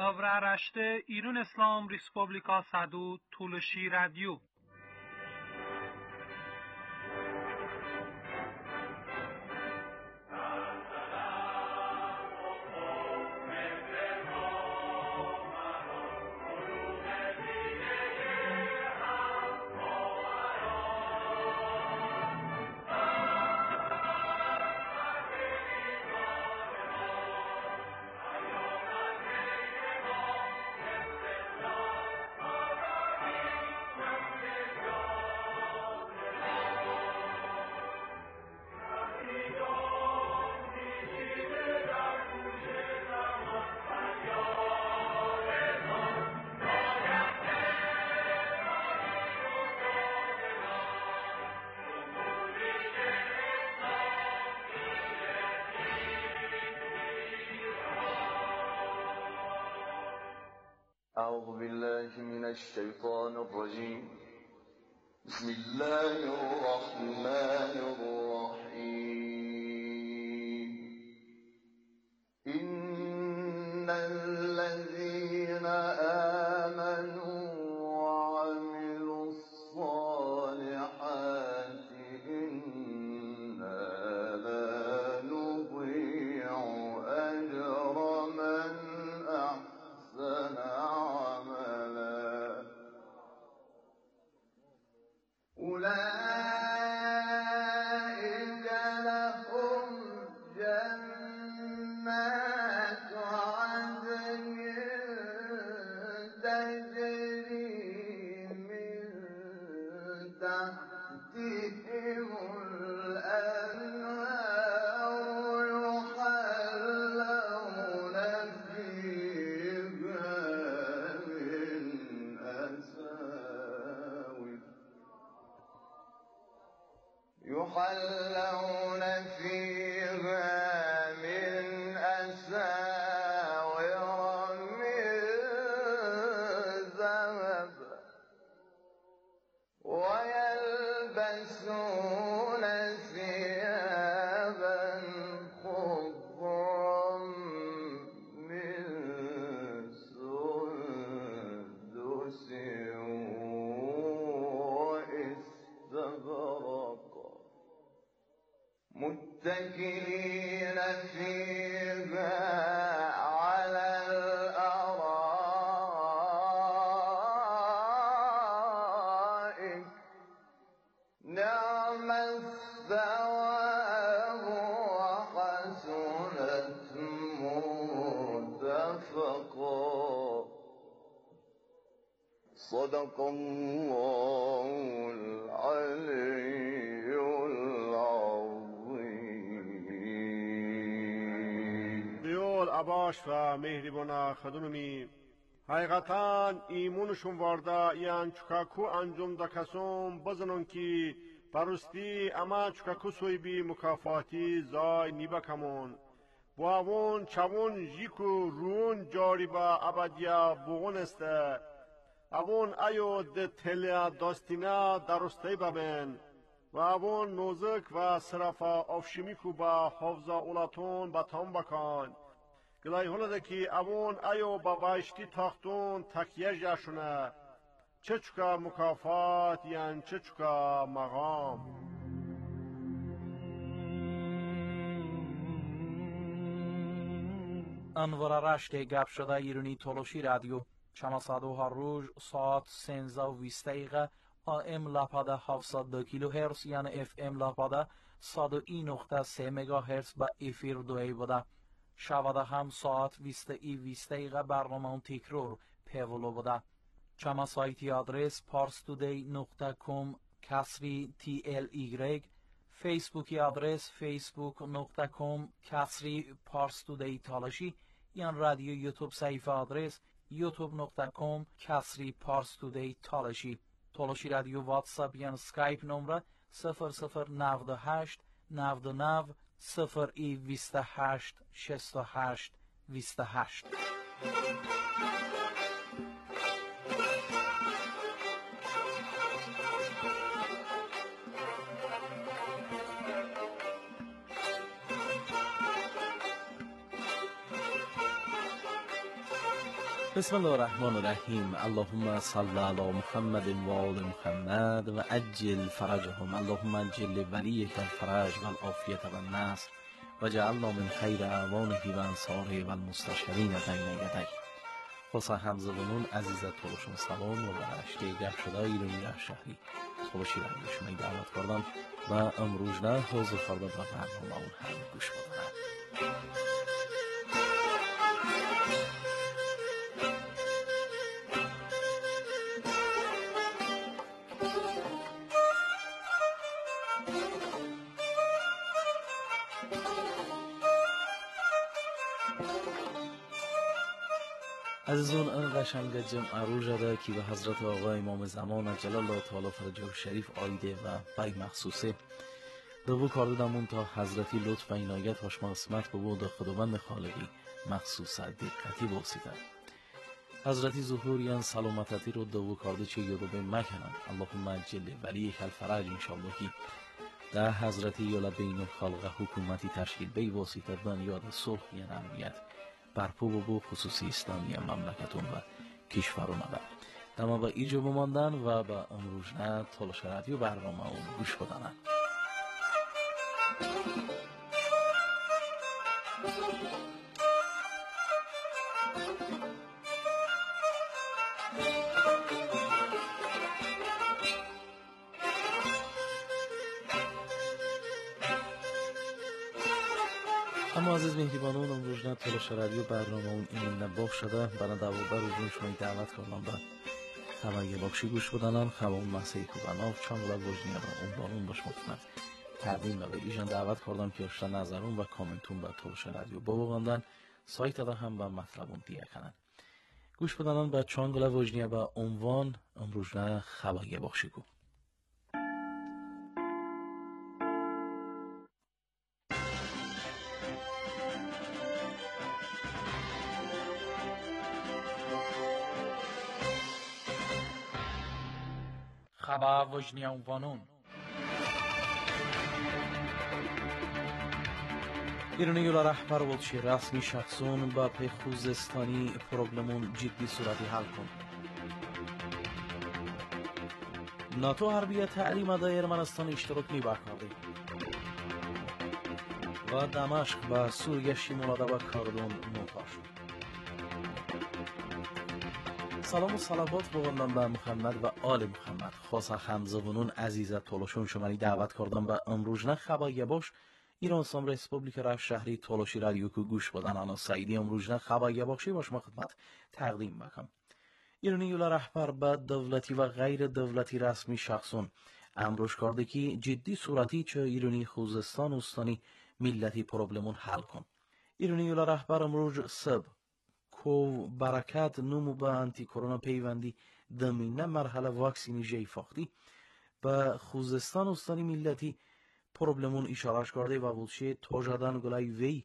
Davra raşte İran İslam Respublika Sadu Tuluşi Radyo. أعوذ بالله من الشيطان الرجيم بسم الله الرحمن الرحيم إن الذين آمنوا وعملوا الصالحات إنا لا نضيع أجر من أحسن أولئك لهم جنات عدن تجري من تحتهم الأنهار يحلون فيها من أساور من ذهب ويلبسون ثيابا خضرا من سندس واستبرق متكئين فيها على الأرائك نعم الثواب وحسنت مرتفقا صدق الله العلي العظيم. دیول عباش و مهربانا خدونمی حقیقتا ایمونشون وارده یان چکاکو انجام دا کسوم بزنون که برستی اما چکاکو سوی بی مکافاتی زای نیبا کمون باون چون جیکو رون جاری با ابدیا بغون استه اوون ایو ده تلیا داستینا درسته ببین و اوون نوزک و صرفا افشمیکو با حفظا اولاتون با تام بکن گلای هلده که اوون ایو با بایشتی تاختون تکیه جاشونه چه چکا مکافات یعن چه چکا مقام. انور رشته گپ شده ایرانی تولوشی رادیو شما صدوها روز ساعت 13:20 دقیقه AM لاپاده 702 کیلو هرتز یعنی FM لاپاده 101.3 مگا هرتز با افیر دوی بوده. شواده هم ساعت 20:20 دقیقه برنامه تکرار پیولو بوده. شما سایتی آدرس parstoday.com کسری TLY فیسبوکی آدرس facebook.com کسری parstoday تالاشی یا رادیو یوتیوب صفحه آدرس youtube.com کسری parstoday تالاشی تالاشی رادیو واتساپ یا سکایپ نمره 0098 99 028 68 28. بسم الله الرحمن الرحیم. اللهم صل علی محمد و آل محمد و عجل فرجهم. اللهم عجل ولیک الفرج و العافیة و النصر و جعلنا من خیر اعوانه و انصاره و المستشرین بین یدیه. خصوصا همزبانان عزیزت تولشون سلام و برشته گپ شده ایرانی شهری تولشی را شما دعوت کردم و امروز نه حاضر کرده و برنامه اون هم گوش بدن. عزیزان، این قشنگ جمع رو جده که به حضرت آقا امام زمان جلال الله تعالی فرجه شریف آیده و بای مخصوصه دو کاردمون تا حضرتی لطف و عنایت هاش مقسمت به بود خداوند خالقی مخصوص دقتی بوسیده. حضرتی ظهوریان سلامتی رو دو کارده چه یادو به مکنن. اللهم عجل ولیک الفرج انشاءاللهی در حضرتی یالا بین الخلق حکومتی تشکیل بی واسطه بنیاد صلح یا امنیت برپو بو خصوصی اسلامی مملکتون و کشورون با دما با ایجا بماندن و با امروز نه تلاش رادیو برنامه اون گوش بدنن. اما عزیز مهربانان، امروز نه تلاش رادیو برنامه اون این نباخ شده برای دوابر روزون شما دعوت کردم با خبری بخشی گوش بدنن خبرون مسیح کوبناف چند ولا وجنی را اون بارون باش مطمئن تقدیم به ایشان دعوت کردم که اشتر نظرون و کامنتون با تلاش رادیو باباندن سایت دا هم با مطلبون دیگه کنن گوش بدنن با چند ولا وجنی با عنوان امروز نه خبری بخشی گو. خبر وجنی عنوانون ایرانی یولا رهبر ولچی رسمی شخصون با پی خوزستانی پروبلمون جدی صورتی حل کن. ناتو حربیه تعلیم دا ارمنستان اشتراک می برکرده و دمشق با سوریه شمولاده با کاردون نوتاش. سلام و صلوات بگردم به محمد و آل محمد. خاصا همزبانون عزیزت تولشون شماری دعوت کردم و امروز نه خبری باش ایران اسلام ریسپوبلیک رفت شهری تولشی رادیو که گوش بدن انا سعیدی امروز نه خبری باشی باش ما خدمت تقدیم بکنم. ایرانی یولا رهبر به دولتی و غیر دولتی رسمی شخصون امروز کرده که جدی صورتی چه ایرانی خوزستان استانی ملتی پروبلمون حل کن. ایرانی یولا رهبر امروز سب کو برکت نمو با انتی کرونا پیوندی دمینه مرحله واکسینی جی فاختی به خوزستان استانی ملتی پروبلمون اشارش کرده و بولشه توجدن گلای وی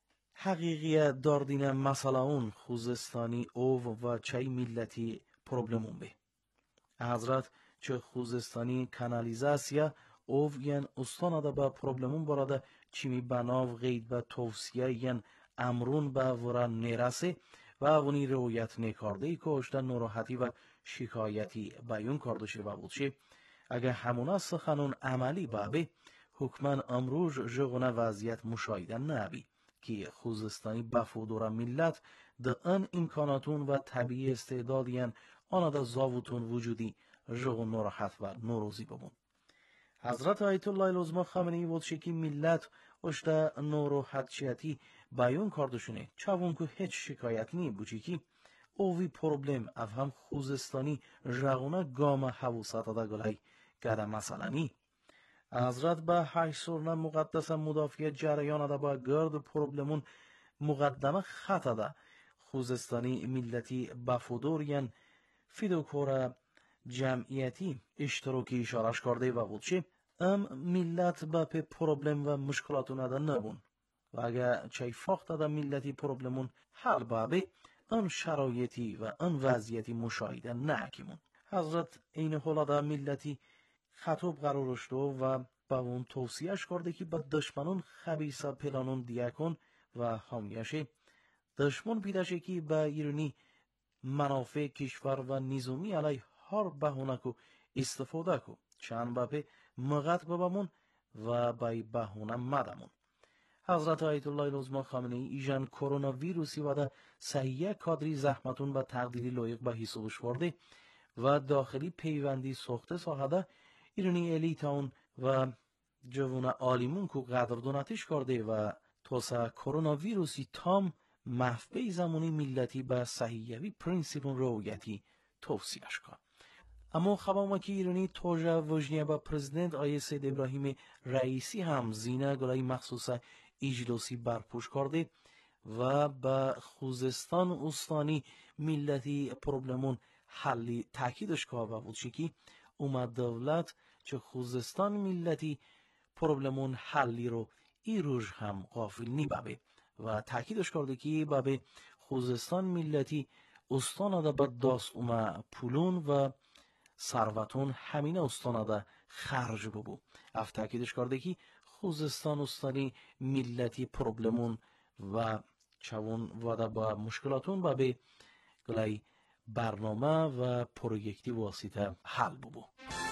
حقیقی داردین مسئله اون خوزستانی او و چای ملتی پروبلمون به حضرت چه خوزستانی کانالیزاسیا او ین استان دا با پروبلمون براده چیمی بناو غید با توصیه ین امرون با وران نیرسه و اونی رویت نکارده ای که اشتن نراحتی و شکایتی بیان کرده شه و بولشه اگه همونا سخنون عملی بابه حکمان امروز جغنه وضعیت مشاهده نبی که خوزستانی بفودورا ملت ده ان امکاناتون و طبیعی استعدادیان آنها ده زاوتون وجودی جغن نراحت و نوروزی ببون. حضرت آیت الله العظما خامنه‌ای بود که ملت اشته نراحتیتی بیان کردشونه چون که هیچ شکایت نی بوچی که اوی پروبلم افهم خوزستانی جغنه گام حوصت ده گلای گره مثلا نی. حضرت با 8 سورنا مقدس مدافع جریان ده با گرد پروبلمون مقدمه خطا ده خوزستانی ملتی بفودوریان فیدوکورا جمعیتی اشتراکی اشارش کرده و بود چه ملت با پی پروبلم و مشکلاتون ده نبون و اگه چای فاخت ده ملتی پروبلمون حل بابه ان شرایطی و ان وضعیتی مشاهده نکیمون. حضرت این حالا ده ملتی خطاب قرارش دو و با اون توصیهش کرده که با دشمنون خبیثه پلانون دیگه کن و حامیشه دشمن پیداشه که با ایرانی منافع کشور و نظامی علی هر بهونه کو استفاده کو چند بپه مغت ببمون و بای بهونه مدمون. حضرت آیت الله العظما خامنه ای ایجان کرونا ویروسی و ده صحیح کادری زحمتون و تقدیری لایق به حسابش ورده و داخلی پیوندی ساخته ساخته ایرانی الیتاون و جوان عالیمون کو قدردانتش کرده و توسا کرونا ویروسی تام محفبه زمانی ملتی به صحیحوی پرینسیپون رویتی توصیهش کن. اما خبرم که ایرانی توجه وجنیه با پرزیدنت آیه سید ابراهیم رئیسی هم زینه گلای مخصوص اجلاسی برپوش کرده و به خوزستان استانی ملتی پروبلمون حلی تاکیدش که و بود که اومد دولت چه خوزستان ملتی پروبلمون حلی رو ایروژ هم غافل نی بابه و تاکیدش کرده که بابه خوزستان ملتی استان ده به داست اومد پولون و ثروتون همین استان ده خرج ببو. اف تاکیدش کرده که خوزستان استانی ملتی پروبلمون و چون ودا با مشکلاتون با به گلای برنامه و پروژکتی واسطه حل ببو.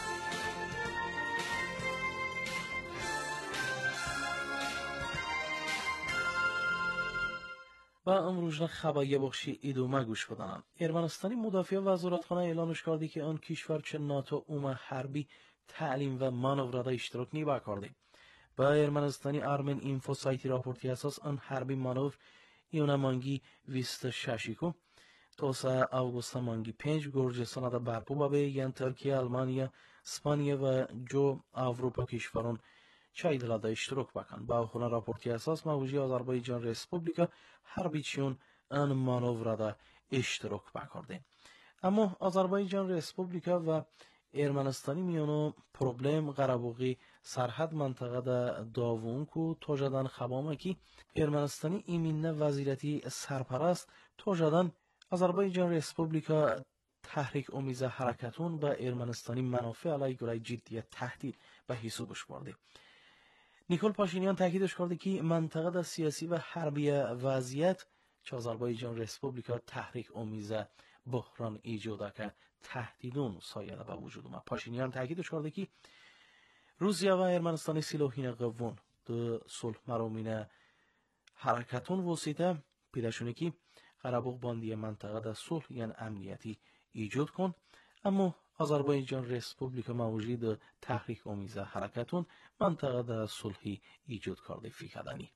با امروز خبری بخشی ادامه گوش بدن. ارمنستانی مدافع وزارتخانه اعلانش کرده که آن کشور چه ناتو اومه حربی تعلیم و مانورده اشتراک نیبا کرده. با ارمنستانی آرمن اینفو سایتی راپورتی اساس آن حربی مانور ایونا مانگی 26 کو توسا آگوست مانگی 5 گرجستان دا برپو بابه یان ترکیه، آلمانیا، اسپانیا و جو اروپا کشورون چایدلا دا اشتراک بکن. با خونه راپورتی اساس موجی آذربایجان رسپوبلیکا حربی چیون آن مانور دا اشتراک بکرده. اما آذربایجان رسپوبلیکا و ارمنستانی میانو پروبلم قربوقی سرحد منطقه دا داوون کو توجدن خبامه کی ارمنستانی ایمینه وزیرتی سرپرست توجدن آذربایجان رسپوبلیکا تحریک امیزه حرکتون با ارمنستانی منافع علی گرای جدیت تهدید به حسابش برده. نیکول پاشینیان تاکیدش کرده که منطقه دا سیاسی و حربی وضعیت چه آذربایجان رسپوبلیکا تحریک امیزه بحران ایجاده که تهدیدون سایده به وجود اومد. پاشینیان تاکیدش کرده که روسیه و ارمنستان سلاحین قوون دو صلح مرامین حرکتون واسطه پیداشونه که قربوق باندی منطقه دا صلح یعنی امنیتی ایجاد کن. اما آذربایجان رسپوبلیکا موجود تحریک امیزه حرکتون منطقه دا صلحی ایجاد کرده فیکدنی.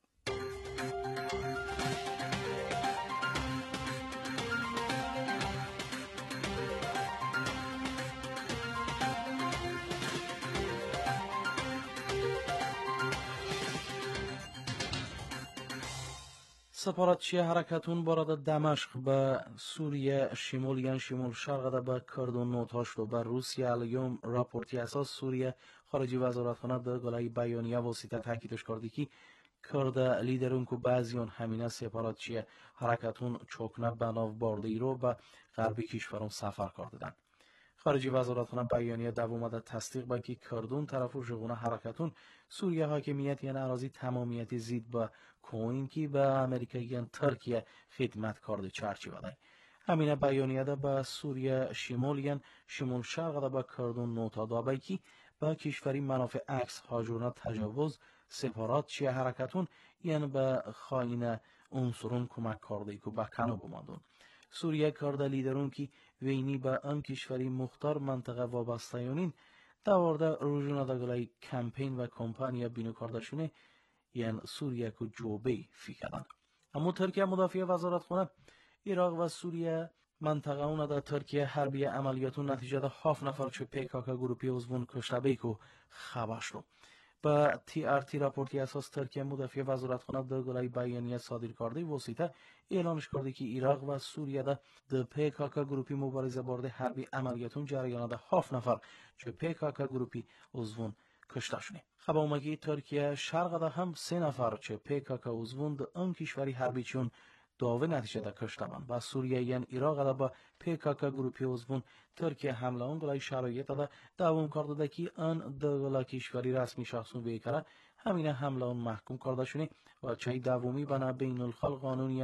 سپاراتچی حرکتون بارد دمشق به سوریه شمال شرق ده به کردون نوتاش و به روسیه الیوم راپورتی اساس سوریه خارجی وزارتخانه ده گلای بیانیه واسطه تاکیدش کرده که کرد لیدرون که بعضیان همینه سپاراتچی حرکتون چوکنه بناو بارده رو به غربی کشورون سفر کردن. خارجی وزارتخانه بیانیه دوامده تصدیق با که کردون طرف و جغونه حرکتون سوریه حاکمیت یعنی اراضی تمامیتی زید با کوین که به امریکا یعنی ترکیه خدمت کرده چرچی بده. همین بیانیه ده با سوریه شمال یعنی شمال شرق ده با کردون نوتا دابه که با کشوری منافع عکس هاجورنا تجاوز سپارات چیه حرکتون یعنی به خاین عنصرون کمک کرده که با کنو بماندون. سوریه کرده لیدرون که وینی با ام کشوری مختار منطقه وابسته‌یونین دوارده روزونه دگلای کمپین و کمپانیا بینو کردشونه یعنی سوریه که جوبی فیکردن. اما ترکیه مدافع وزارتخانه عراق و سوریه منطقه اون در ترکیه حربی عملیاتون نتیجه ده 7 نفر چه پیکاکا گروپی عضوون کشته بیکو خبر شد. با TRT راپورتی اساس ترکیه مدافع وزارتخانه در گلای بیانیه صادر کرده واسطه اعلامش کرده که عراق و سوریه ده پیکاکا گروپی مبارزه برده حربی عملیاتون جریان ده 7 نفر چه پیکاکا گروپی عضوون کشته شده. خبر اومگی ترکیه شرق ده هم 3 نفر چه پیکاکا عضوون ده ام کشوری حربی چون داوه نتیجه ده کشته بند. با سوریه یعنی عراق ده با پیکاکا گروپی عضوون ترکیه حمله اون گلای شرایط ده دوام کرده ده که آن دو کشوری رسمی شخصون بیکره همین حمله اون محکوم کرده شونه و چه دومی بنا بین الخلق قانونیان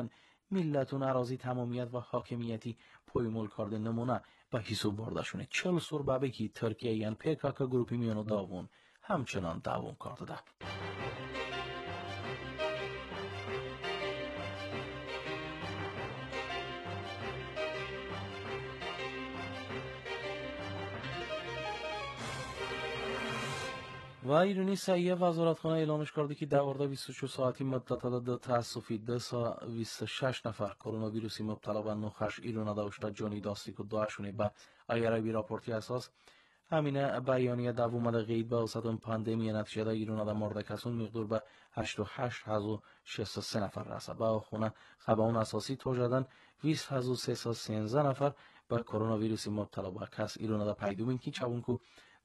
ملتون اراضی تمامیت و حاکمیتی پویمول کرده نمونه به حساب برداشونه 40 سور بابه که ترکیه یان PKK گروپی میانو داوون همچنان داوون کرده ده. و ایرانی سایه وزارتخانه اعلامش کرده که دوارده 24 ساعتی مدت داده تاسفی 226 نفر کرونا ویروسی مبتلا به نخش ایران داشته جانی داستی که داشونه به ایربی راپورتی اساس همینه بیانیه دوم قید به اوسط پاندمی نتیجه ایران دا مرده کسون مقدار به 88603 نفر رسد. با خونه خبرون اساسی توجدن 20313 نفر به کرونا ویروسی مبتلا به کس ایران دا پیدا که چون کو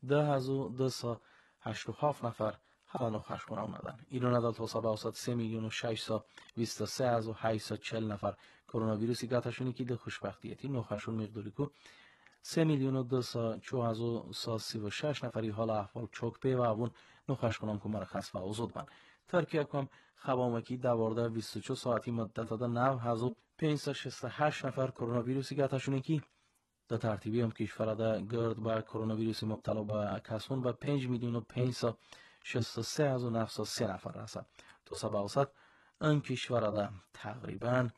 10287 نفر حالا نخش کنه اومدن. ایران دا تا به اوسط 3,623,840 نفر کرونا ویروسی گاتشونی که ده خوشبختیتی نخشون مقداری کو 3,204,136 نفری حالا احوال چوک پی و اون نخش کنم که مرخص و اوزود بند. ترکیه کم خبامکی دوارده 24 ساعتی مدت داده 9,568 نفر کرونا ویروسی گاتشونی که در ترتیبی هم کشور دا گرد با کرونا ویروسی مبتلا به کسون به 5,563,903 نفر رسد. تو سبا اوسط این کشور دا تقریبا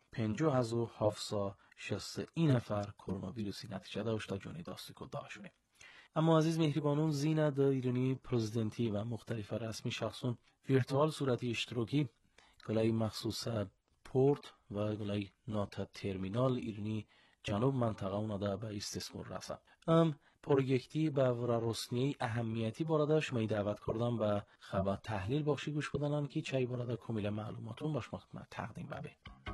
50,761 نفر کرونا ویروسی نتیجه داشته جانی داستی که داشونه. اما عزیز مهربانون زینه دا ایرانی پرزیدنتی و مختلف رسمی شخصون ویرتوال صورتی اشتراکی گلای مخصوص پورت و گلای نات ترمینال ایرانی جنوب منطقه اونده به استثمار رسد. پروژکتی به ورارسنی اهمیتی باردش می دعوت کردم و خبر تحلیل بخشی گوش بدنن که چای بارده کمیل معلوماتون باش مختمه تقدیم ببه.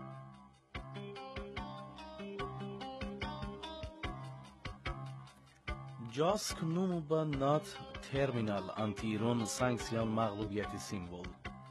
جاسک نومو با نات ترمینال انتی ایران سانکسیون مغلوبیتی سیمبول.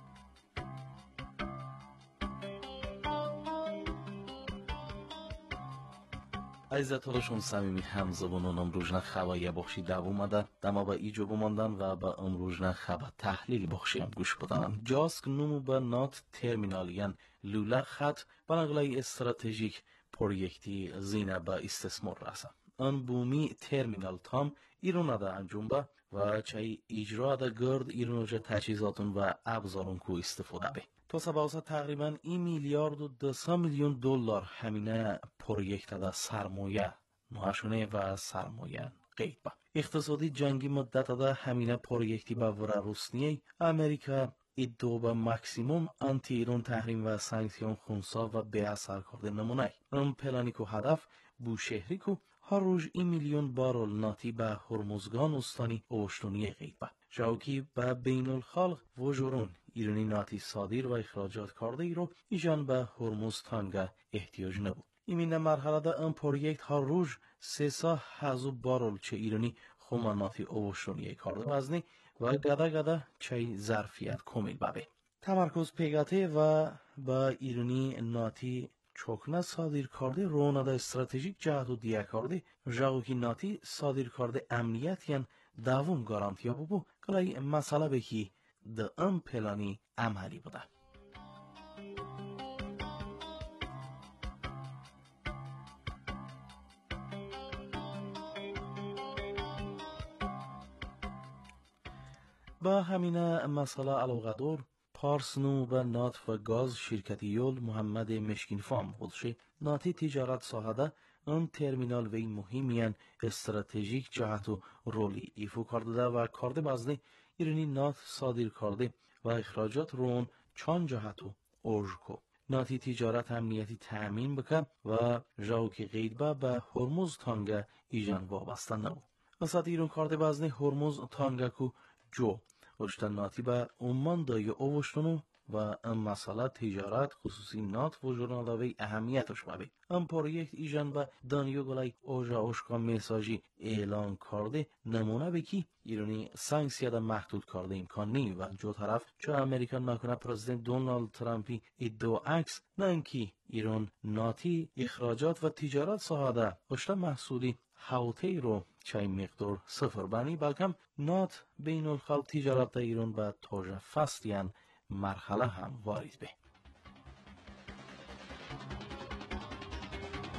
عزت‌هاشون صمیمی همزبانان امروز خبری بخشی دوام اومده دما با ایجو بماندن و با امروز خبر تحلیل بخشی هم گوش بدن. جاسک نومو با نات ترمینال یان لوله خط بناگلای استراتژیک پروژکتی زینه با استثمار رسد. آن بومی ترمینال تام ایران دا انجام با و چای اجرا دا گرد ایرانوجه تجهیزاتون و ابزارون کو استفاده به. تو سباسا تقریبا 1,200,000,000 دلار همینه پروژکت دا سرمایه نوشونه و سرمایه قید با. اقتصادی جنگی مدت دا همینه پروژکتی با ورارسنی امریکا ادعا به ماکسیموم آنتی ایران تحریم و سانکسیون خونسا و به اثر کرده نمونه. اون پلانی کو هدف بوشهری کو هر روز 1,000,000 بارل ناتی به هرمزگان استانی اوشتونی قید با. جاوکی به بین الخلق وجورون ایرانی ناتی صادر و اخراجات کرده ای رو ایجان به هرمز تانگا احتیاج نبود. این مرحله دا این پروژکت هر روز 300,000 بارل چه ایرانی خوما ناتی اوشتونی کرده وزنی و گده چه ظرفیت کمیل ببه. تمرکز پیگاته و با ایرانی ناتی چوکنه صادر کرده رونه دا استراتژیک جهت و دیه کرده جاوکی ناتی صادر کرده امنیت یان دوام گارانتیا ببو کلای مسئله بکی ده ام پلانی عملی بوده. با همینه مسئله علاقه دار پارس نو و نات و گاز شرکتی یول محمد مشکین فام بودشه ناتی تجارت ساحده اون ترمینال وی مهمیان استراتژیک جهت و رولی ایفو کرده و کرده بازنی ایرانی نات صادر کرده و اخراجات رون چان جهت و اوژکو ناتی تجارت امنیتی تأمین بکن و جاوکی قید به هرمز تانگا ایجان وابسته نو وسط ایران کرده بازنی هرمز تانگا کو جو وشتن ناتی به عمان دای اوشتنو و ام مسئله تجارت خصوصی نات و جورنالوی اهمیتش مبی. ام پروژکت ایجان با دانیو گلای اوژا اوشکا میساجی اعلان کرده نمونه بکی ایرانی سانکسیا دا محدود کرده امکان نی و جو طرف چه امریکا نکنه پرزیدنت دونالد ترامپی ادعا عکس نه اینکه ایران ناتی اخراجات و تجارت ساحده وشتن محصولی حوطه رو چای مقدار صفر بانی بلکم نات بین الخلق تجارت ایران با توجه فصلیان مرحله هم وارد به.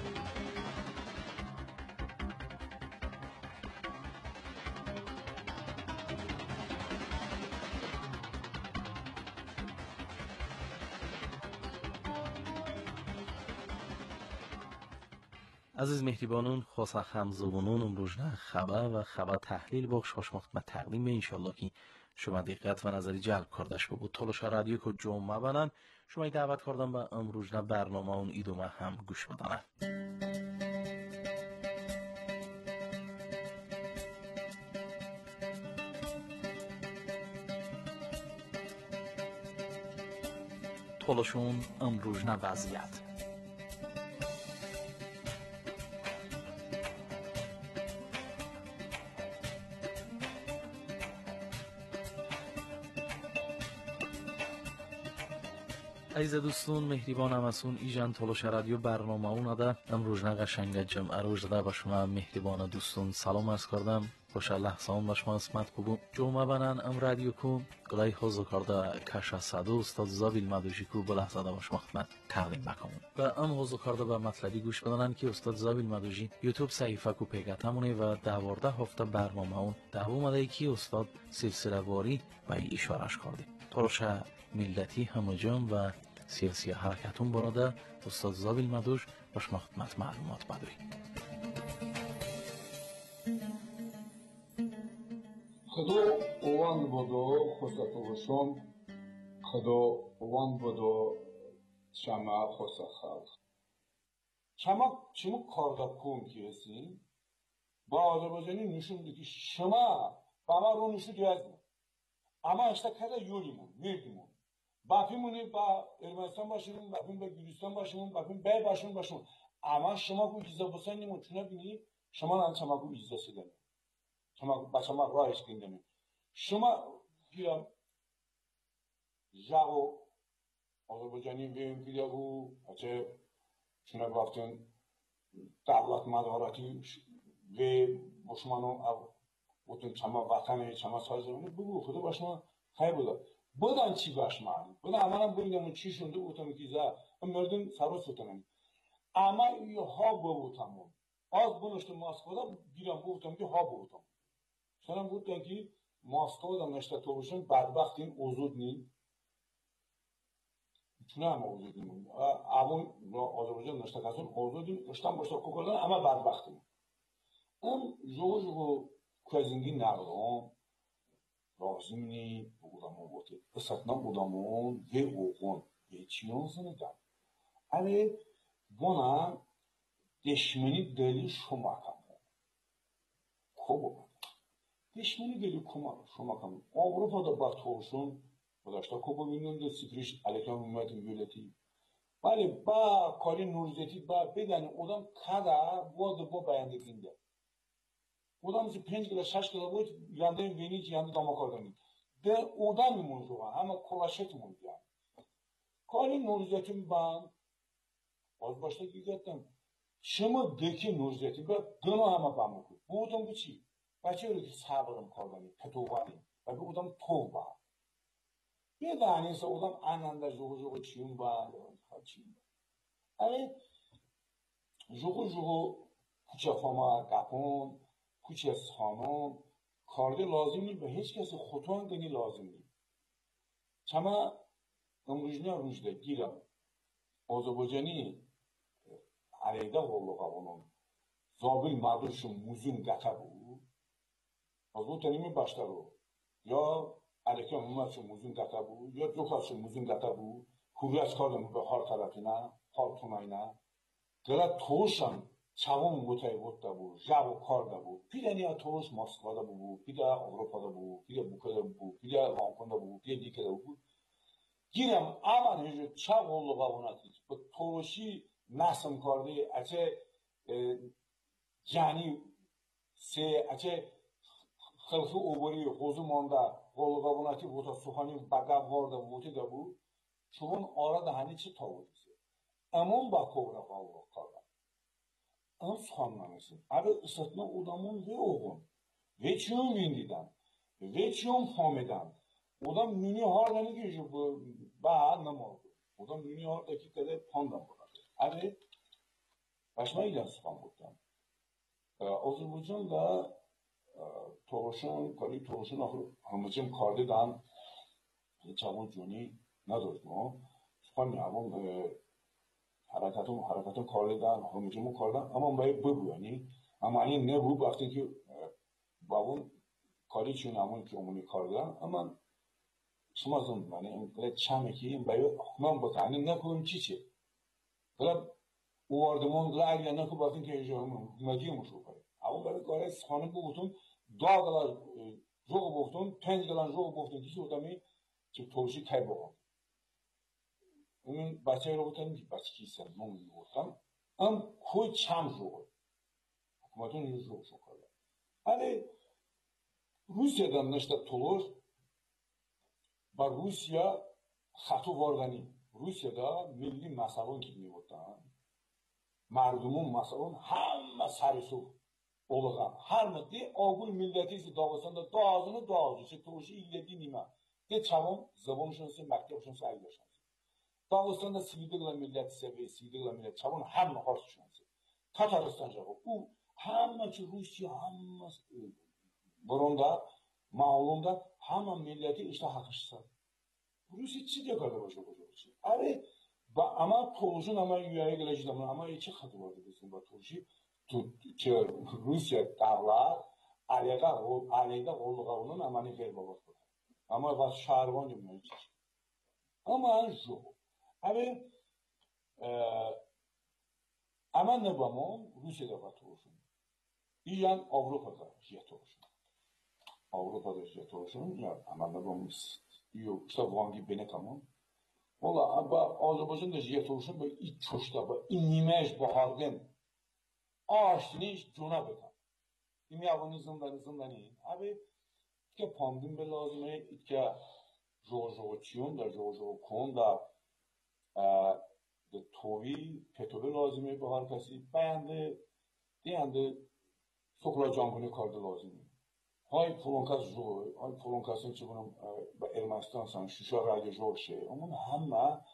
عزیز مهربانان خاصا همزبانان امروزنا خبر و خبر تحلیل بخش خوشمخت و تقدیم انشالله که شما دقت و نظری جلب کردش بود تلاش رادیو که جمعه بنن شما دعوت کردم به امروزنا برنامه اون ایدومه هم گوش بدنن. تلاشون امروزنا وضعیت عزیز دوستون مهربان همسون ایجان تلاش رادیو برنامه اون ده امروزنا قشنگ جمعه روز ده با شما مهربان دوستون سلام عرض کردم خوشحال سلام با شما اسمت کوبو جمعه بنن ام رادیو کو گلای حوزه کرده کاش صدو استاد زابیل مدوشی کو به لحظه با شما خدمت تقدیم بکنم و ام حوزه کرده به مطلبی گوش بدنن که استاد زابیل مدوشی یوتیوب صفحه کو پیگاتمونه و 12 هفته برنامه اون دوم ده کی استاد سلسله واری و اشارهش کرده تلاش ملتی همجان و سیاسی حرکتون براده استاد زابیل مدوش با شما خدمت معلومات بدوی. خدا اوان بودو خصوصا خدا اوان بودو شما خصوصا شما کاردا کن کیسین با آذربایجانی نشون دیگه شما بابا رو نشون دیازم اما اشتا کدا یولیمون میردیمون باپیمونی با ارمنستان باشیم باپیم با گیلستان باشیم باپیم بای باشیم اما شما کو ایزا بسنیمون چونه بینی شما نه شما کو ایزا سیدن شما با شما راهش کندیم شما گیرم جاو آذربایجانی بیم پیداگو اچه شما گفتن دولت مدارتی و باشمانو بودن شما وطنه شما سازمانی بگو خدا باشما خیلی بوده بدن چی باشمان بدن امانم بودم چی شونده بودم کیزا مردم سروس بودن اما یه ها بودم از بنوشت ماسکو گیرم بودم که ها بودم سلام بودن که ماسکو دم نشته توشن بدبخت این اوزود نی چونه هم اوزود نی اون آذربایجان نشته کسان اوزودی اشتم باشه کوکردن اما بدبختی اون جو کوزینگی نردم لازم نی بودم بوده اساتنا بودمون و اوغون به چیون زندم اما بنا دشمنی دلی شما کم خوب دشمنی دلی شما کم Avrupa'da batıyorsun Budaşta Kuba Minun'da Sipriş Alekan Hümmetin Yöleti Bale ba Kali Nurzeti ba bedeni odam kada bu beğendikinde odam si 5 kilo 6 kilo بود yandı venici yandı damakardani de odam mevzu var ama kolaşet mevzu yani Kali Nurzetin ban az başta gidetten şımı deki Nurzeti ba gına ama bamuk bu odam bu çi بچه رو که صبرم کردنی پتوانی و به اودم تو با یه دانیست اودم آننده جوگو چیم با چیم اما جوگو کوچه فاما گپون کوچه سخانون کارده لازم نیم به هیچ کسی خطوان دنی لازم نیم چما امروزنی روزده گیرم آذربایجانی علیده قولوغا اونون زابل مدرشون موزون گته بود از اون تنیمی باشتر رو یا علیکه همومتشون موزون گته بود یا جوخاشون موزون گته بود کوری از کاردم به هر طرفی نه هر تونای نه گلا توشن چوام بوتای بوده بود جاب و کارده بود پیدنی ها توش ماسکواده بود پیده اروپاده بود پیده بوکده بود پیده هانگکنگده بود پیده دیکده بود گیرم اما هجو چه قولو قواناتی با توشی نسم کرده اچه جانی سه اچه خلفی اوبری خوزو مانده قولقابوناتی بودا سوخانی بگاب وارده بوده ده بود چون آره دهانی چه تاودیزه امون با کبره قولق کرده اون سخان نمیسید اگه ısıtma odamın ve oğun ve çiyon vindidən ve çiyon famidən odam mini hardani ki bu ba namoldu odam mini hardaki kadar pandan buladı eğer Başıma ilan sıkan buradan. Azerbaycan da Toğuşun, kari Toğuşun hamıcım kardıdan çabuk cuni nedort mu? Sıkan yavrum harekatın kardıdan, hamıcımı kardıdan ama bu yani. Ama hani ne bu baktın ki babun kari çün amın ki omuni kardıdan ama şumazın yani çameki bayo man bakanı ne kulum çiçi. Kala uardımon kala ya ne kubatın ki hükümetiyormuş o kare. Ama böyle kare sanı bu butun dağlar joğu butun pencereler joğu butun kişi odamı ki toşi kaybol. Onun bahçe robotanın ki bahçe sen mon robotan am koy çam joğu. Hükümetin joğu kare. Hani Rusya'dan işte tolur با روسیا خطو واردنی روسیادا ملی مسئولان که میبودن مردمون مسئولان همه سرسو olağan her madde ağul milleti Dağıstan'da dağızını işte toşu illeti nima de çavam zabonşansı mektepşansı ayrışansı Dağıstan'da sividigla millet seviye sividigla millet çavam hem harçşansı Tataristan javı bu hem Rusya hem Burunda Mağlunda hamam milleti işte hakışsa. Rusya çi diye kadar başa koyuyoruz. Abi ama Toğuşun ama üyeye geleceğiz ama içi katı vardı bizim bu Toğuşu. Ki Rusya dağlar aleyde olduğu onun ama ne gel babak. Ama bak şarvan cümle için. Ama şu. Abi ama ne bamon Rusya'da var Toğuşun. İran Avrupa'da şey Toğuşun. Avrupa'da işte Toğuşun ya ama ne bamız yok işte vangi bene tamam. Valla ama Azerbaycan'da şey Toğuşun böyle iç çoşta böyle inimej baharden ağaçını iş cuna bekan. İmi avını zındanı. Abi ki pandın be lazım ki jojo çiyon da jojo kon da de tovi petobe lazım bahar kasi beğendi diyendi sokula cambını kardı lazım. Hay Polonkas'ın çıkınım Ermenistan'san Şuşa radyo zor şey. Onun hamma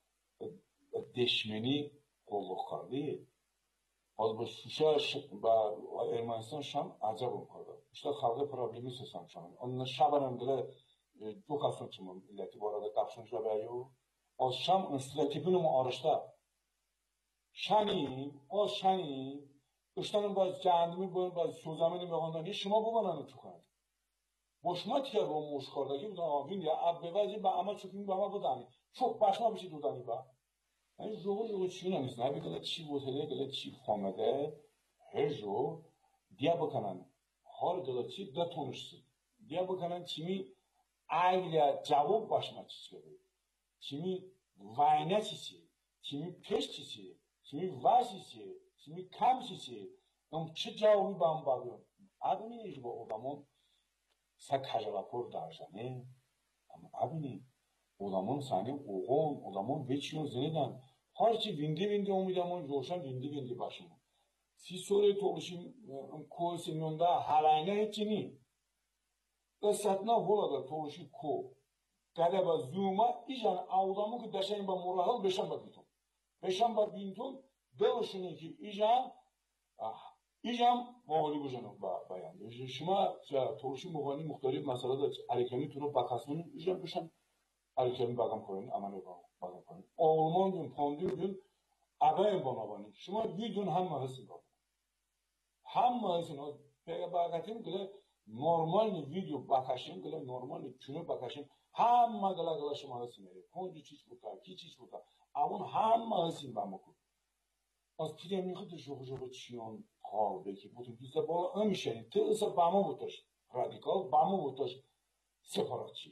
deşmeni kolluk kardı. Az bu Şuşa ve Ermenistan şam acaba kardı. İşte halkı problemi sesam şam. Onun şabanımda çok asıl çıkmam. İlleti bu arada kapsınca veriyor. Az şam ıslatifini mu arışta. Şani İşte باز جهنمی باز سوزمانی میخوندن شما ببنن تو کنن boşuna که رو موش کردگی بودن آبین یا اب بوزی با اما چکیم با ما بودن çok başma bir şey dudani ba yani jogo çiğ nemis ne bir kadar çiğ botele kadar çiğ famede her jo diye bakanan har kadar çiğ da tonuşsun diye bakanan çimi aile cevap başma çiçeği çimi vayne çiçeği çimi peş çiçeği çimi vasiçi Şimdi kamçisi, çi cevabı ben bakıyorum. Abi ne iş bu adamın sakhaja rapor darjane. Ama abi ne? Adamın sani oğul, adamın veçiyon zeneden. Harçı vindi umidamın joşan vindi başımı. Si soruyu toğuşum ko semyonda halayna hepsini. Isatna holada toğuşu ko. Galeba zuma ijan avdamı ki deşen ba morahal beşan bakıyorum. Beşan bakıyorum. Doğuşunu ki icam mağlup olacağını bayan. Şuma toğuşun muğani muhtarip meselede harekemi turu bakasının icam düşen harekemi bakam koyun ama ne bakam koyun. Oğlumun gün ponduğu gün abayım bana bana. Şuma bir gün hamma hısın var. Hamma hısın o. Peki bakatın kile normal video bakasın kile normal künü bakasın hamma gala şuma hısın eri. Poncu çiç buka, ki çiç buka. Avun hamma hısın ben bakım. از پیری میخواد جوجو چیون حال بکی بودیم دوستا بالا همیشه تو اصلا باما بودش رادیکال باما بودش سپاراتچی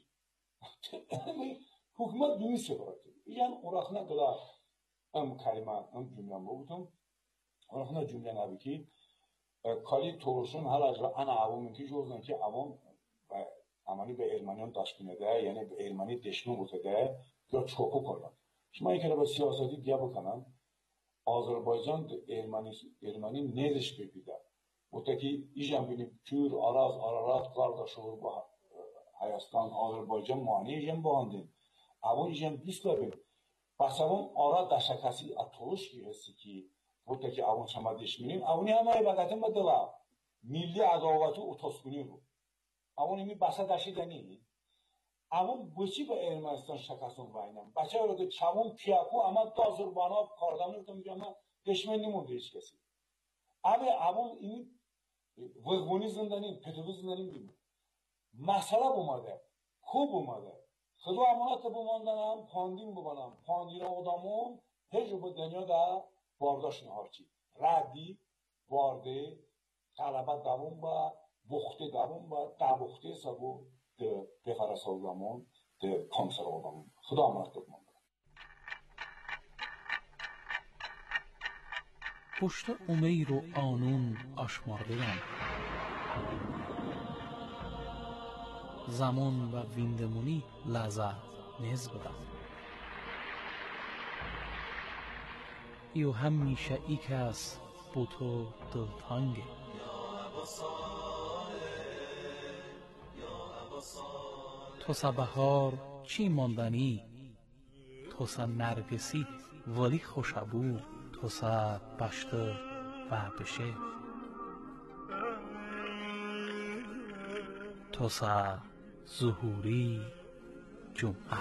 حکومت دومی سپاراتی یعنی اراخنا گلا کلمه cümlem بودم اراخنا cümle نبی ki کاری تورشون هر از آن عوامون که جوزن که عوام امانی به Ermeniyan daşkınede yani به Ermeni deşme butede ya çoku koyar. Şimdi ikide به siyaseti diye bakanan Azerbaycan Ermeni neziş bebida. Otaki ijam binip Kür, Araz, Ararat, kardeş olur bu Hayastan, Azerbaycan muani ijam boğandın. Ama ijam disla bin. Basavun ara daşakası atılış giresi ki وقتی که اون چمدش می‌بینیم اونی همه بگاتم بدلا milli adavati u tosquni اون می بسا دنی اون بچی به ارمنستان شکستون باینم بچه رو که چمون پیاکو اما تازربانا کاردانو تو میگم دشمن نمونده هیچ کسی اون این وگونی زندانی پترو زندانی میگم مسئله اومده خوب اومده خدا امانت بماندنم پاندیم ببانم پاندین آدمون هیچ به دنیا دا بارداش نهارچی ردی وارده طلبت دوام با بخته دوام با دبخته سبو ده بفرس آدمون ده کانسر آدمون خدا امانت بماندن پشت امیر و آنون آشمارده‌ام زمان و ویندمونی لحظت نیز بدم ایو همیشه ای کس بوتو دلتانگه تو سا بهار چی ماندنی تو سا نرگسی ولی خوشبو تو سا بشتر و بشه تو سا ظهوری جمعه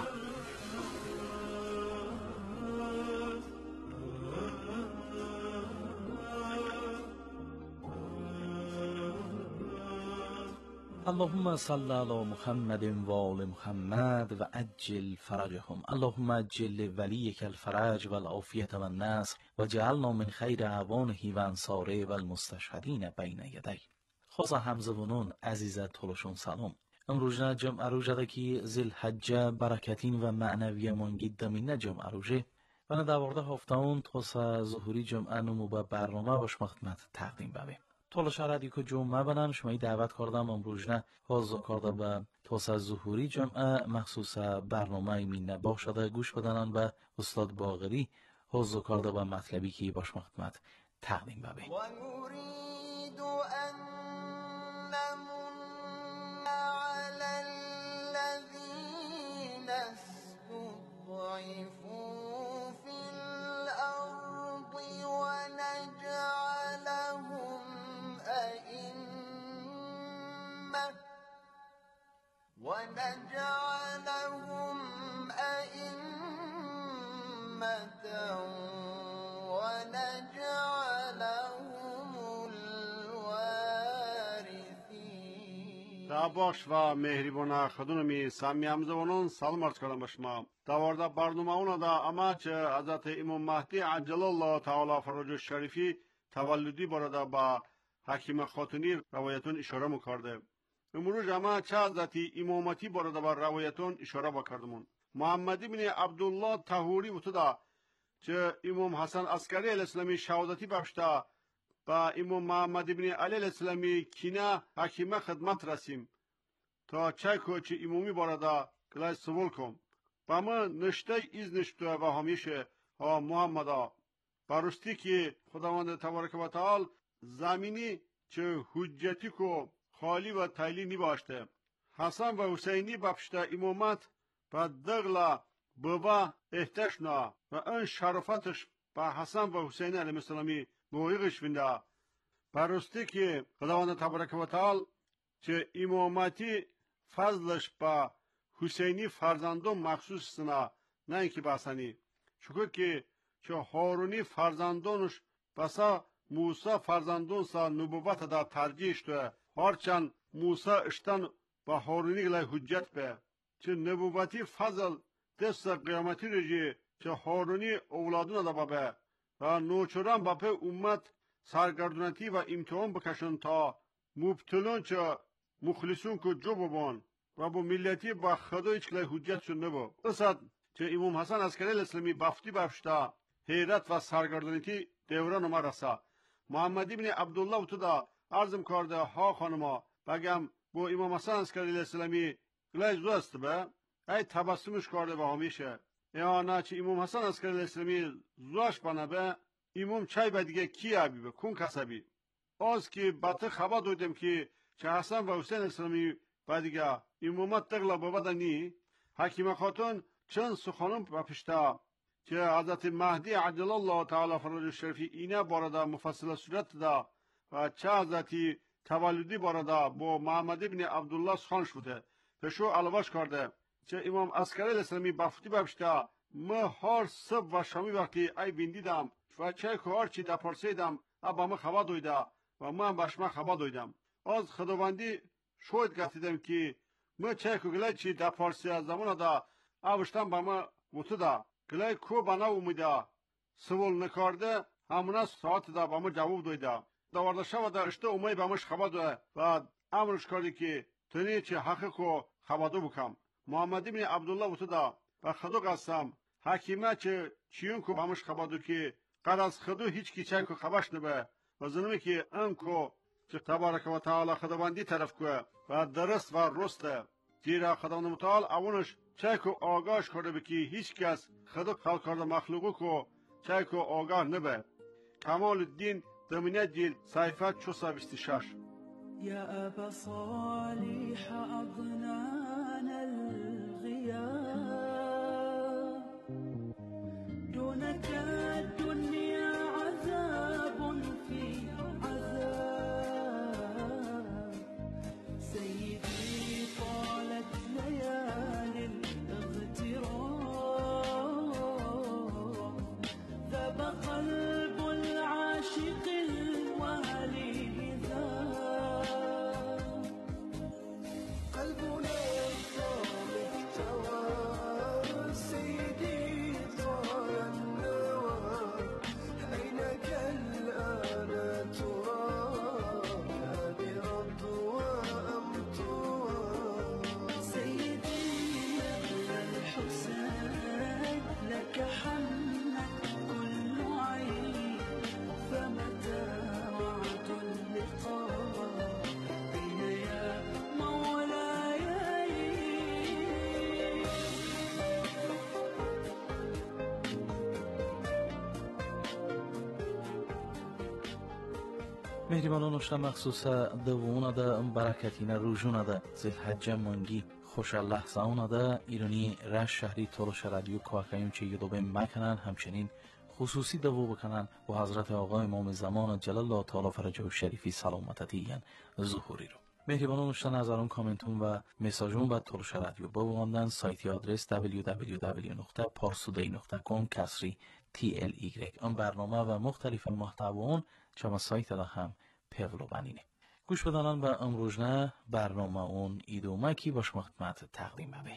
اللهم صل على محمد و آل محمد و عجل فرجهم اللهم عجل وليك الفرج والعافية والنصر وجعلنا من خير اعوانه و انصاره و المستشهدین بین یدی خوزا همزبونون عزیزت طولشون سلام امروزنا جمعه روزه که ذی الحجه برکتین و معنوی منگیدمین جمعه روزه و ندوارده هفتهون توسا ظهوری جمعه نمو به برنامه باش خدمت تقدیم ببیم طولش رادیو که جمعه بنن شمایی دعوت کردم امروزنا حاضر کرده به توسا ظهوری جمعه مخصوص برنامه مینه باشده گوش بدنن به استاد باقری حاضر کرده به مطلبی که باش خدمت تقدیم ببیم ونجعلهم أئمة ونجعلهم الوارثين. Табош ва меҳрибона хадунами сами ҳамзавонон салом арз кардам ба шумо. Даворда барномаонада амач ҳазрати имом маҳдӣ аҷалаллоҳу таъоло фароҷу шарифӣ таваллудӣ борода ба ҳакима хотунӣ равоятон ишора мекарде. امروز اما چه حضرتی امامتی بارده بر روایتون اشاره بکردمون محمد ابن عبدالله طهوری بوده چه امام حسن عسکری علیه السلامی شهادتی بخشته با امام محمد ابن علی علیه السلامی کینه حکیمه خدمت رسیم تا چه کوچ امامی بارده کلای سوال کن با ما نشته از نشته و همیشه ها محمد برستی که خداوند تبارک و تعالی زمینی چه حجتی کو خالی و تایلی نباشته حسن و حسینی بپشته امامت و دغلا بابا احتشنا و ان شرفتش با حسن و حسین علیه السلامی مویقش بنده برسته که خداوند تبارک و تعالی چه امامتی فضلش با حسینی فرزندان مخصوص سنا نه اینکه بسنی شکر که چه هارونی فرزندانش بسا موسی فرزندان سا نبوت دا ترجیح شده هرچند موسی اشتن با هارونی گلای حجت به چه نبوتی فضل دست قیامتی رجی چه هارونی اولادون دا بابه و نوچران باپه امت سرگردونتی و امتحان بکشن تا مبتلون چه مخلصون که جو ببان و با ملتی با خدا هیچ گلای حجت شد نبا اصد چه امام حسن عسکری الاسلامی بافتی بفشتا حیرت و سرگردونتی دوران ما رسا محمد ابن عبدالله و تو دا عرضم کرده ها خانما بگم با امام حسن عسکری علیه السلامی گلای زو است به ای تبسمش کرده با همیشه یا نه چه امام حسن عسکری علیه السلامی زوش بنا به امام چای به دیگه کی عبی به کون کسبی از که بطه خبر دویدم که چه حسن و حسین السلامی به دیگه امامت تغلا بابا نی حکیمه خاتون چند سخانم بپشته که حضرت مهدی عجل الله تعالی فرج شریفی اینه بارده مفصل صورت دا و چه حضرت تولدی بارده با محمد ابن عبدالله سخن شده پشو علواش کرده چه امام عسکری الاسلامی بفتی ببشته ما هر صبح و شامی وقتی ای بیندیدم و چه که هر چی در پرسیدم ابا ما خبر دویده و من بشما خبر دویدم از خداوندی شاید گفتیدم که ما چه که گلی چی در پرسی از زمان دا اوشتم با ما وطده گلی کو بنا اومیده سوال نکارده همونه ساعت دا با ما جواب دویده دوارده شو دا اشته اومی با ماش خبر دویده و امرش کرده که تنی چی حقی کو خبر دو بکم محمد ابن عبدالله وطده و خدو قسم حکیمه چه چیون کو با ماش خبر دو که قد از خدو هیچ کی چه کو خبرش نبه و ظلمی که انکو که تبارک و تعالی خداوندی طرف که و درست و رسته زیرا خداوند متعال اونش چه که آگاهش کرده بکی هیچ کس خدا خلق کرده مخلوقو که چه که آگاه نبه کمال الدین دمینه جیل صحیفه 426 يا أبا صالح أضنان الغياب دونك الدنيا عذاب في عذاب سيدي طالت ليالي الاغتراب ذاب قلب العاشق الوالي قلبنا الصامت توى سيدي طال النوى أينك الآن ترى هذه الضوى أم طوى سيدي أغلى الحسين لك حنت كل عين فمتى وعد اللقاء أين يا مولاي مهربانان اشتا مخصوص دوونه ده برکتینه روژونه ده زلحجه منگی خوش لحظه ده ایرانی رش شهری تولش رادیو کواکایون چه یدو به مکنن همچنین خصوصی دوو بکنن و حضرت آقا امام زمان جلال الله تعالی فرجه و شریفی سلامتتیین ظهوری رو مهربانان اشتا نظرون کامنتون و مساجون و تولش رادیو باباندن سایتی آدرس www.parsuday.com کسری TLY آن برنامه و مختلف محتوان چما سایت را هم پغلو بنینه گوش بدانان و امروزنه برنامه اون ایدومه کی باش خدمت تقدیم به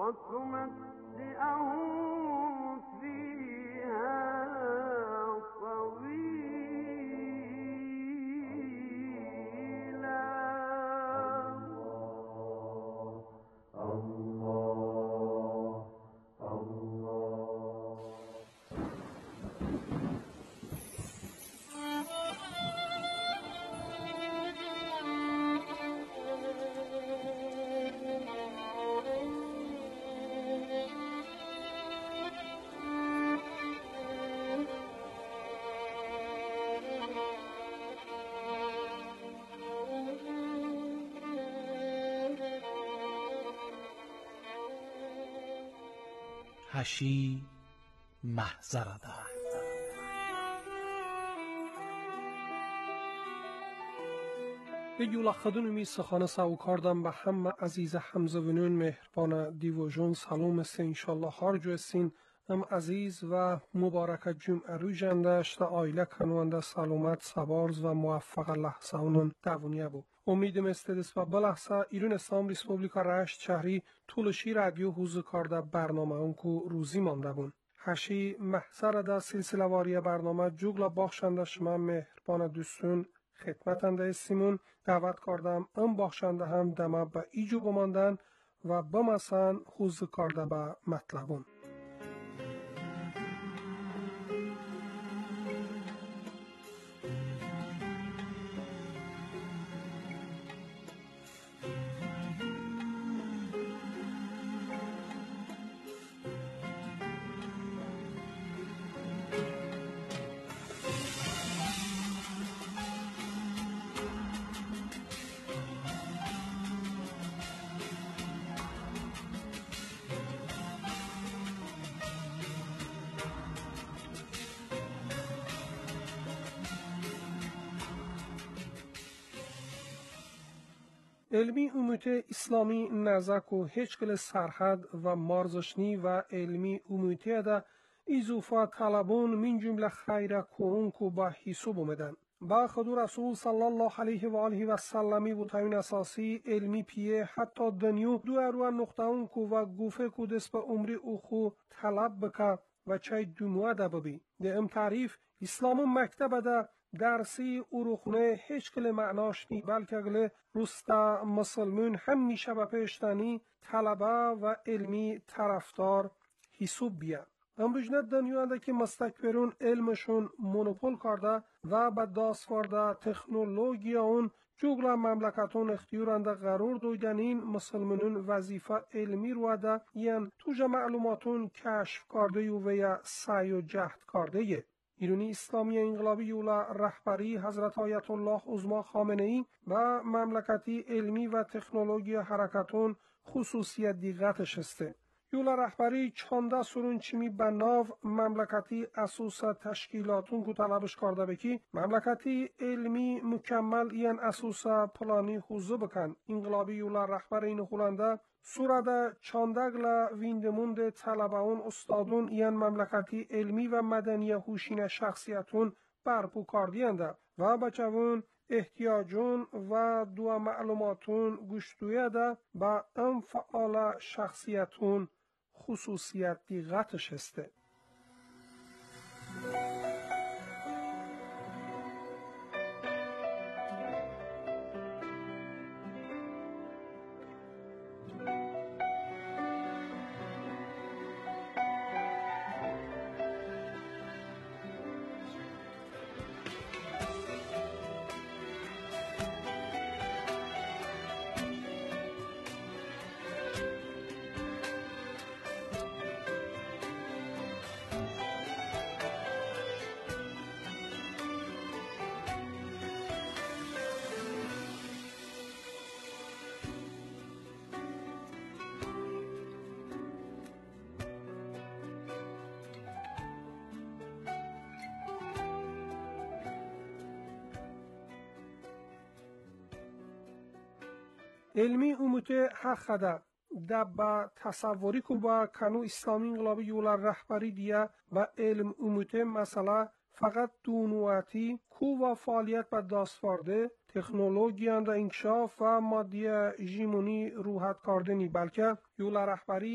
هشی محزرده. Егюла хадунуми сахана саукардам ба ҳама азиза ҳамзавинун меҳрбона дивожун салом эст иншаллоҳ ҳар ҷо эстин ам азиз ва мубарака ҷумъа рӯҷанда шта оила кануанда саломат саборз ва муваффақа лаҳсаунун давуния бу умидим эстедис ва балаҳса ирун ислом республика рашт шаҳри тулуши радио ҳузу карда барномаун ку рӯзӣ мондабун ҳаши маҳзарада силсилавория барнома ҷугла бохшанда шума меҳрбона дӯстун خدمتنده استیمون دعوت کردم ام بخشنده هم دما به ایجو بماندن و بمسن خوز کرده به مطلبون. علمی اموت اسلامی نزک و هیچ کل سرحد و مرزشنی و علمی اموتی ده اضافه طلبون من جمله خیر کون کو با حساب اومدن. با خود رسول صلی الله علیه و آله و سلمی و تاین اساسی علمی پیه حتی دنیو دو ارو نقطه اون کو و گوفه کو دست به عمری او خو طلب بکه و چای دنیا ده ببی. ده ام تعریف اسلام مکتب ده درسی اروخنه هیچ کل معناش نی بلکه گله روستا مسلمون هم میشه به پیشتنی طلبه و علمی طرفدار حساب بیه. امروزنه دنیاده که مستکبرون علمشون مونوپول کرده و به دستورده تکنولوژیا اون جغل مملکتون اختیارنده قرار دویدنین مسلمانون وظیفه علمی رو ده یعنی توجه معلوماتون کشف کرده و یا سعی و جهد کرده. ایرانی اسلامی انقلابی یولا رهبری حضرت آیت الله عظما خامنه‌ای و مملکتی علمی و تکنولوژی حرکتون خصوصیت دیگتش هسته. یولا رهبری چانده سرون چیمی به ناو مملکتی اساس تشکیلاتون که طلبش کرده بکی مملکتی علمی مکمل این اساس پلانی حوزه بکن. انقلابی یولا رهبر این خولنده سورده چاندگل ویندموند طلبهون استادون این مملکتی علمی و مدنی هوشین شخصیتون برپو کردینده و بچهون احتیاجون و دو معلوماتون گشتویه ده با انفعال شخصیتون خصوصیت دیگتش هسته. علمی اموت حق ده دبا تصوری کو با کنو اسلامی انقلابی یولا رهبری دیه و علم اموت مسئله فقط دونواتی کو و فعالیت به دستورده تکنولوژی اند انکشاف و مادی ژیمونی روحت کردنی بلکه یولا رهبری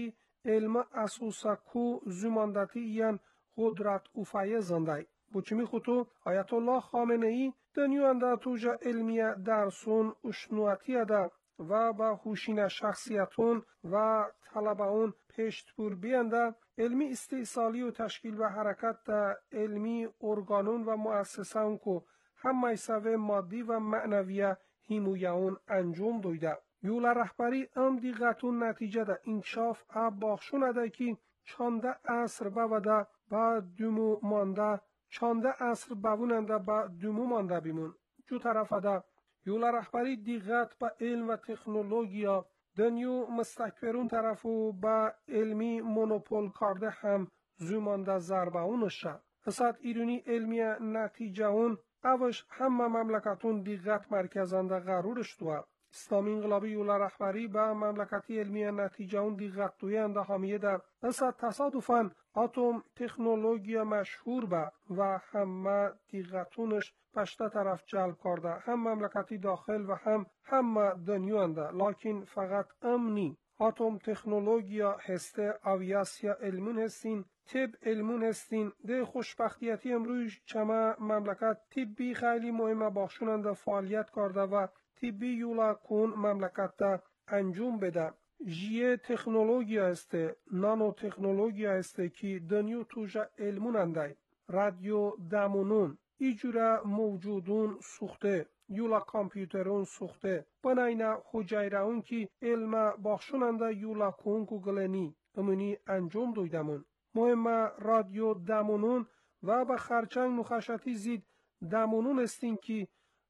elmi asosakku zümandatiyen qudrat ufaya zanday. Buçimi xutu Ayatollah Xamenei dönüyanda tuja elmiye dersun uşnuatiyada و با هوشین شخصیتون و طلباون پشتپور بیانده علمی استیصالی و تشکیل و حرکت دا علمی ارگانون و مؤسسان که هم میسوه مادی و معنویه هیمویون انجام دویده. یولا رهبری ام دیغتون نتیجه دا انکشاف اب باخشون اده که چانده عصر بوده با دومو مانده چانده عصر بووننده با دومو مانده بیمون. جو طرف اده یولا رهبری دیغت با علم و تکنولوژیا دنیو مستکبرون طرفو با علمی مونوپول کارده هم زمانده ضرباونشه. اساد ایرانی علمی نتیجه اون اوش همه مملکتون دیغت مرکزنده غرورش دوه. اسلامی انقلابی یولا رهبری با مملکتی علمی نتیجه اون دیغت دوی انده حامیه ده. اساد تصادفاً اتم تکنولوژیا مشهور با و همه دیغتونش پشت طرف جلب کرده هم مملکتی داخل و هم دنیا انده لیکن فقط امنی اتم تکنولوژیا هسته آویاسیا علمون هستین طب علمون هستین ده خوشبختیتی امروز چما مملکت طبی خیلی مهمه باخشوننده فعالیت کرده و طبی یولا کن مملکت دا انجام بده جیه تکنولوژیا هسته نانو تکنولوژیا هسته که دنیو توجه علمون انده رادیو دمونون ایجوره موجودون سوخته یولا کامپیوترون سوخته بناینا حجیرون که علم باخشوننده یولا کونکو گلنی امونی انجام دویدمون مهم رادیو دمونون و به خرچنگ نخشتی زید دمونون استین که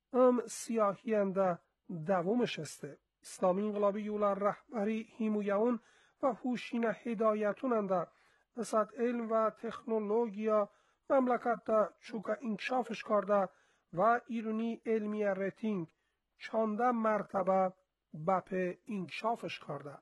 سیاهی انده دومش استه اسلامی انقلابی یولا رهبری هیمویون و هوشین هدایتون انده اساد علم و تکنولوژیا مملکت دا چوکا انکشافش کرده و ایرانی علمی ریتینگ چانده مرتبه بپ انکشافش کرده.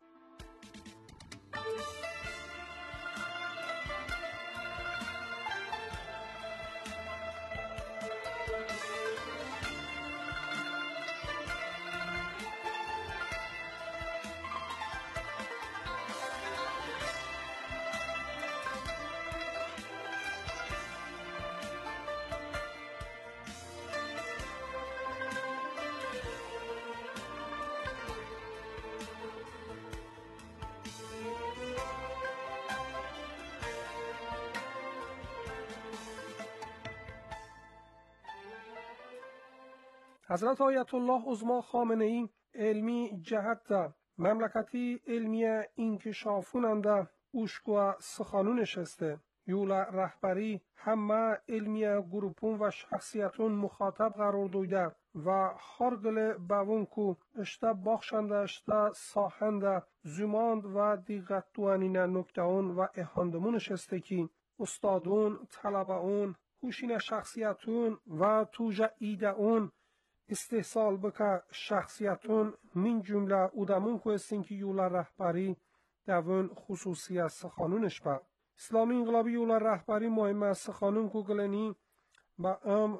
حضرت آیت الله عظما خامنه‌ای علمی جهت دا مملکتی علمی انکشافوننده اوشکوا سخانون نشسته یولا رهبری همه علمی گروپون و شخصیتون مخاطب قرار دویده و هرگل باونکو اشتا بخشنده اشتا ساهنده زماند و دیغت دوانین نکتهون و احاندمون نشسته که استادون، طلباون، هوشین شخصیتون و توجه ایدهون استحصال بکه شخصیتون من جمله اودمون که استین که یولا رهبری دوون خصوصی از سخانونش با اسلامی انقلابی یولا رهبری مهم از سخانون که گلنی با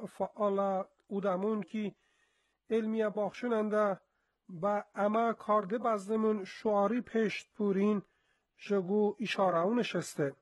فعال اودمون که علمی باخشوننده با اما کارده بزدمون شعاری پشت پورین شگو اشاره نشسته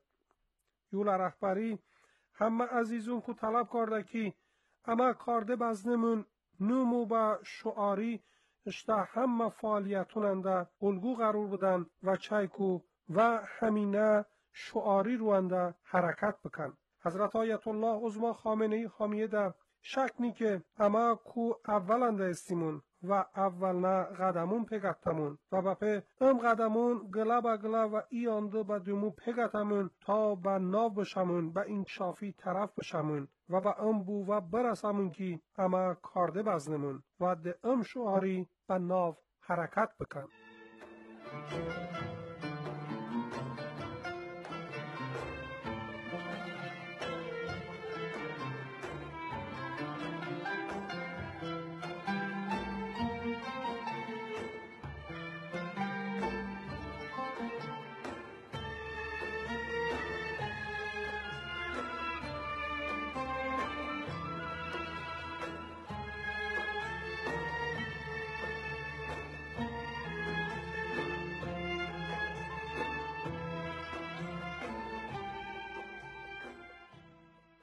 یولا رهبری همه عزیزون که طلب کرده که اما کارده بزدمون نمو با شعاری اشتا همه فعالیتوننده الگو قرار بدن و چایکو و همینه شعاری روانده حرکت بکن. حضرت آیت الله عظما خامنه‌ای حامیه ده شکنی که اما کو اولنده استیمون و اولنا قدمون پگتمون و بپه قدمون گلا با گلا و ایانده با دومو پگتمون تا با ناو بشمون با انکشافی طرف بشمون و با بو و برسمون که اما کارده بزنمون و ده شعاری با ناو حرکت بکن.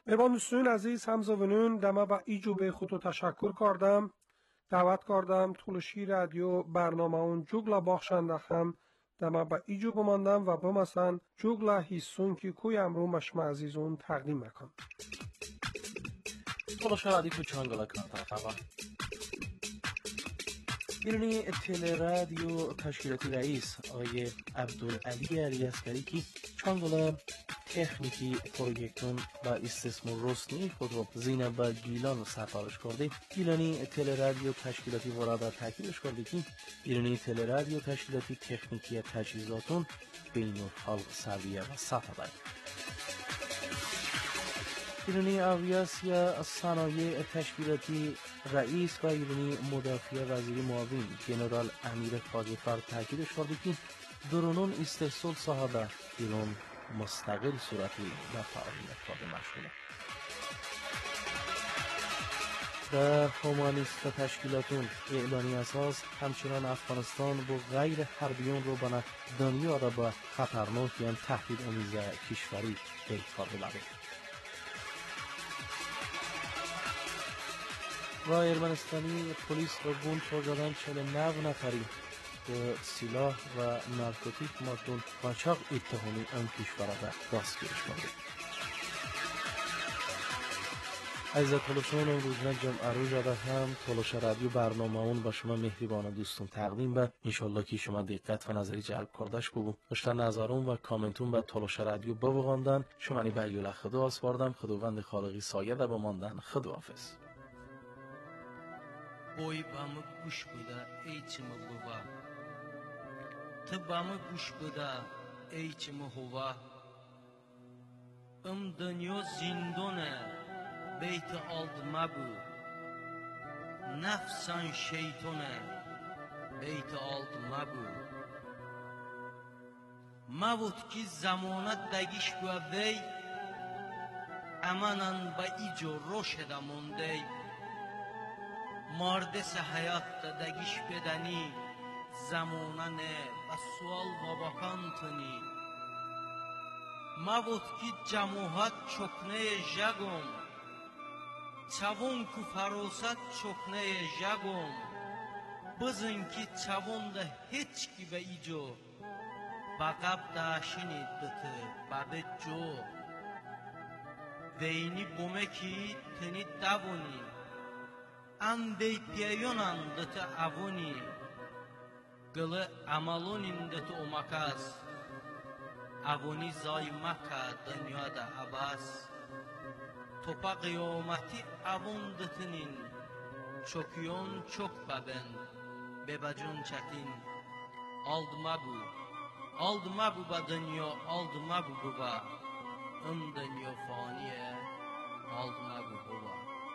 میبان دوستان عزیز همزاونون دما با ایجو به خودو تشکر کردم. دعوت کردم تولشی رادیو برنامه اون جوگلا باخشنده هم دما با ایجو بماندم و بمسن جوگلا هیسون که کوی امرو مشما عزیزون تقدیم مکن. تولشی رادیو چانگلا کانتر خبر ایرانی تلرادیو تشکیلاتی رئیس آقای عبدالعلی علیعسکری که چانگلا تکنیکی پروژکتون و استثمار رسمی خود را زینب گیلان سفارش کرده. گیلانی تلرادیو تشکیلاتی ورادر تاکیدش کرده که ایرانی تلرادیو تشکیلاتی تکنیکی تجهیزاتون بین الحال سویه و سطح ایرانی آویاسیا صنایع تشکیلاتی رئیس و ایرانی مدافع وزیر معاون جنرال امیر خاجفر تاکیدش کرده که درونون استحصال صاحب ایران مستقل صورتی و فعالیت کرده مشغوله. در هومانیست تشکیلاتون اعلانی اساس همچنان افغانستان با غیر حربیون رو بنا دنیا را با خطرناک یا تهدید آمیز کشوری اعتبار بلده. و ارمنستانی پلیس را گون پرزدن 49 نفری به سلاح و نارکوتیک مادون قاچاق اتهامی آن کشور را دستگیرش کرده. عزیز تولشان امروز جمعه روز هم تولش رادیو برنامه اون با شما مهربان دوستون تقدیم به انشالله که شما دقت و نظری جلب کردش بگو داشتن نظرون و کامنتون به تولش رادیو ببغاندن شما نی بیول خدا آسپاردم خداوند خالقی سایه ده بماندن خداحافظ. Oy bamı kuş buda eyçimi buva Tı bamı kuş buda eyçimi huva Dönyo zindone beyti aldıma bu Nefsan şeytone beyti aldıma bu Mavut ki zamana dagiş bu vey Amanan ba ico roş edamondey ماردس حیات دگیش بدنی زمانه و سوال و باکانتنی ما بود که جموحات چکنه جگم چوون که فروست چکنه جگم بزن که چوون ده هیچ کی به ایجو بقب داشینی دته بعد جو وینی بومه کی تنی دوونی Andey piyonan dıtı avuni Gılı amalun dıtı umakaz Avuni zaymaka dünyada abas Topa kıyamati avun dıtının Çokyon çok baben Bebacun çetin Aldıma bu Aldıma bu ba dünya Aldıma bu buba Dünya faniye Aldıma bu buba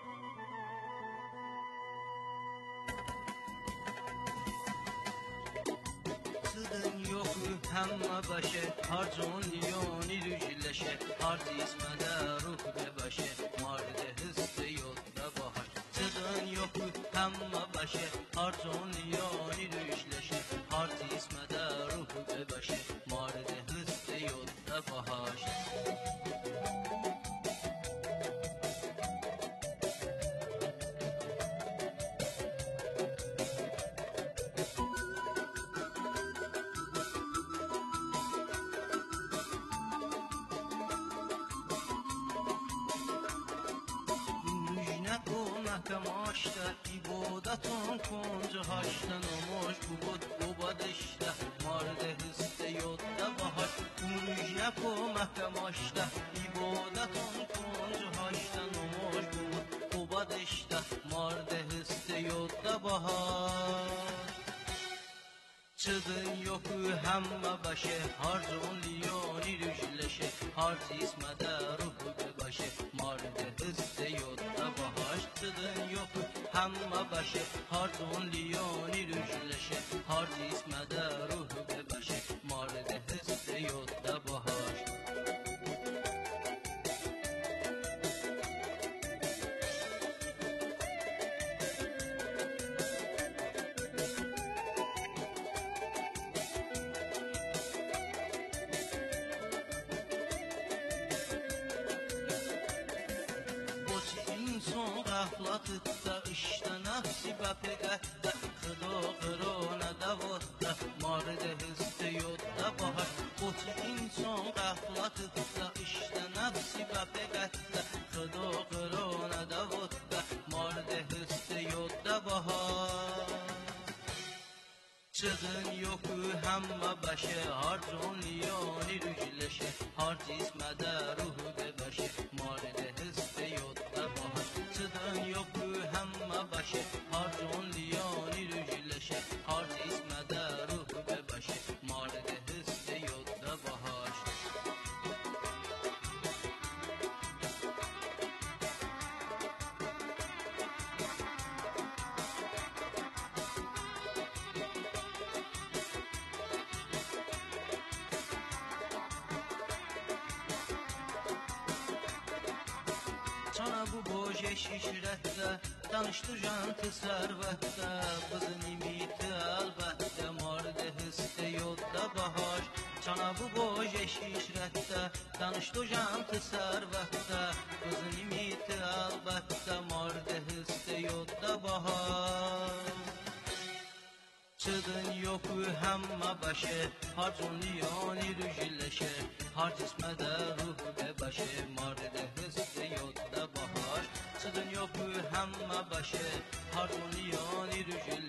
همه باشه هر جون لیونی روشلشه هر جسمده روح باشه مارد هست یودا باهاش صدن yok همه باشه هر جون لیونی روشلشه هر جسمده روح باشه مارد هست یودا باهاش Tamaşta ibadatın konca haşta namoş bubud bubadışta marde histe yotta bahar Müjne ko mahkamaşta ibadatın konca haşta namoş bubud bubadışta marde histe yotta bahar Çıdın yoku hemme başı harcun liyoni rüjleşe har cismede ruhu bebaşe marde histe yotta bahar Çıdın yoku hemme başı harcun liyoni rüjleşe har cismede ruhu bebaşe marde histe yotta bahar بپگت خدا قرآن دوات مارد هست یاد باهر قطع انسان قفلت işte nefsi بپگت خدا قرآن دوات مارد هست یاد باهر Çıdın yoku hamma başı harcun liyoni rüjleşe harciz mede ruhu bebaşı maride histe yotta bahar Çıdın yoku hamma başı harcun liyoni rüjleşe harciz mede ruhu bebaşı maride histe yotta bahar Sana bu boje şişrette Tanıştı jantı servette Kızın imiti elbette Marde histe yolda bahar Sana bu boje şişrette Tanıştı jantı servette Kızın imiti elbette Marde histe yolda bahar Çıdın yoku hamma başı Harcun liyoni rüjleşe Har cismede ruhu bebaşı Marde histe yolda bahar Çıdın yoku hamma başı Harcun liyoni rüjleşe